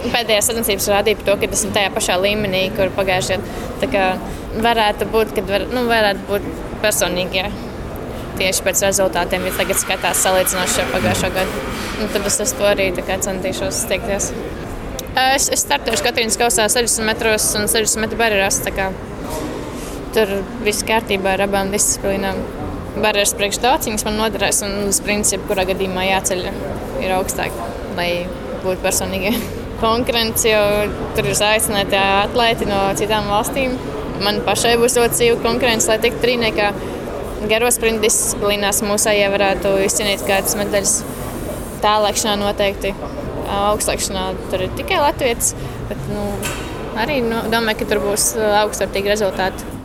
Pēdējās sacensības rādīja par to, ka esmu tajā pašā līmenī, kur pagājušajā gadā. Tā kā varētu būt, varētu būt personīgi, jā. Tieši pēc rezultātiem, ja tagad skatās salīdzinoši ar pagājušo gadu. Tad es to arī centīšos stiekties. Es startēšu Katrīnas kausā 60 metros un 60 metru barjerās. Tur viss kārtībā ar abām disciplīnām. Barjeras priekš tauciņas man noderēs un sprints, jebkurā gadījumā jāceļ ir augstāk, lai būtu personīgi. Konkurence jau tur ir aicināti atlēti no citām valstīm. Man pašai būs ļoti cīva konkurence, lai tiktu trīniekā. Garo sprinta disciplīnās mūsējie varētu izcīnīt kādas medaļas. Tālēkšanā noteikti. Augstlēkšanā tur ir tikai latvietis, bet arī domāju, ka tur būs augstvērtīgi rezultāti.